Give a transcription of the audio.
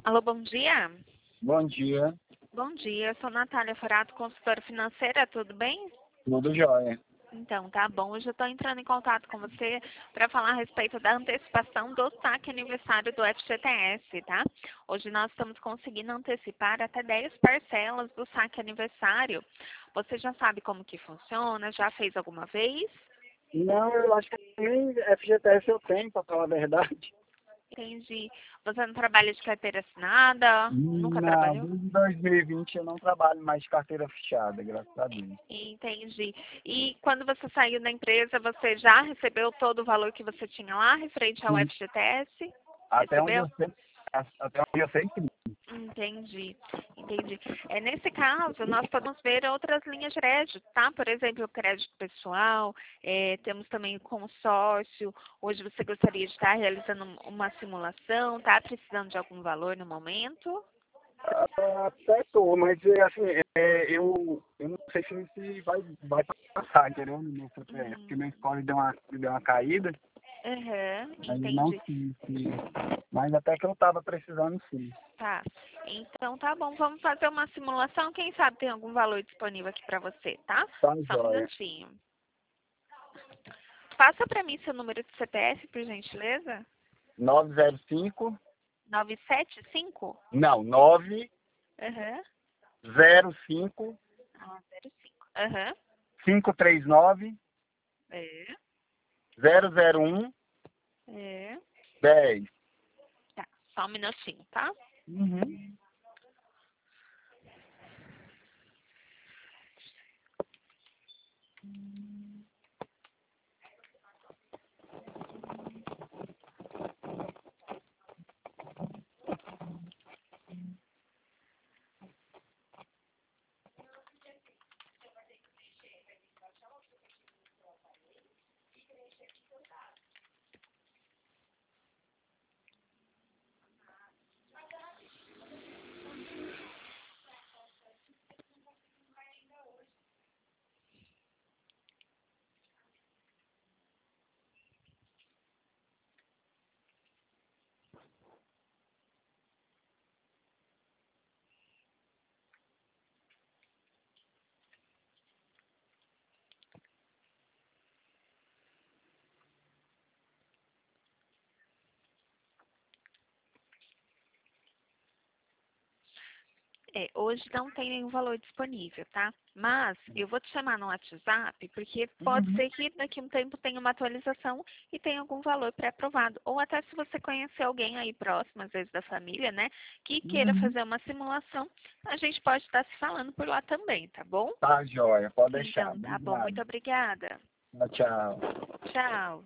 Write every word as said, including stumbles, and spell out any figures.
Alô, bom dia. Bom dia, Bom dia, eu sou Natália Forato, consultora financeira, tudo bem? tudo jóia. Então, tá bom. Hoje eu estou entrando em contato com você para falar a respeito da antecipação do saque aniversário do F G T S, tá? Hoje nós estamos conseguindo antecipar até dez parcelas do saque aniversário. Você já sabe como que funciona? Já fez alguma vez? Não, eu acho que nem F G T S eu tenho, para falar a verdade. Entendi. Você não trabalha de carteira assinada? Nunca Não, trabalhou? desde dois mil e vinte eu não trabalho mais de carteira fechada, graças a Deus. Entendi. E quando você saiu da empresa, você já recebeu todo o valor que você tinha lá, referente ao Sim, F G T S? até onde Recebeu? eu sei, até onde eu sei sim. Entendi, entendi. É, nesse caso, nós podemos ver outras linhas de crédito, tá? Por exemplo, o crédito pessoal, é, temos também o consórcio. Hoje você gostaria de estar realizando uma simulação, tá? Precisando de algum valor no momento? Ah, até tô, mas é, assim, é, eu, eu não sei se, se vai, vai passar, entendeu? No meu C P F, porque Hum, meu score deu uma, deu uma caída, aham, aí eu não entendi. sei se. Mas até que eu tava precisando sim. Tá. Então tá bom, vamos fazer uma simulação. Quem sabe tem algum valor disponível aqui para você, tá? Tá Só um jóia. minutinho. Passa para mim seu número de C P F, por gentileza. nove zero cinco. nove sete cinco. Não, nove Aham. zero cinco Ah, zero cinco. Aham. cinco três nove É. zero zero um É. dez. Tá. Só um minutinho, tá? Uhum. É, hoje não tem nenhum valor disponível, tá? Mas eu vou te chamar no WhatsApp, porque pode Uhum. ser que daqui a um tempo tenha uma atualização e tenha algum valor pré-aprovado. Ou até se você conhecer alguém aí próximo, às vezes da família, né, que queira Uhum. fazer uma simulação, a gente pode estar se falando por lá também, tá bom? Tá, joia. Pode deixar. Então, tá bom. Obrigado. Muito obrigada. Tchau, tchau. Tchau.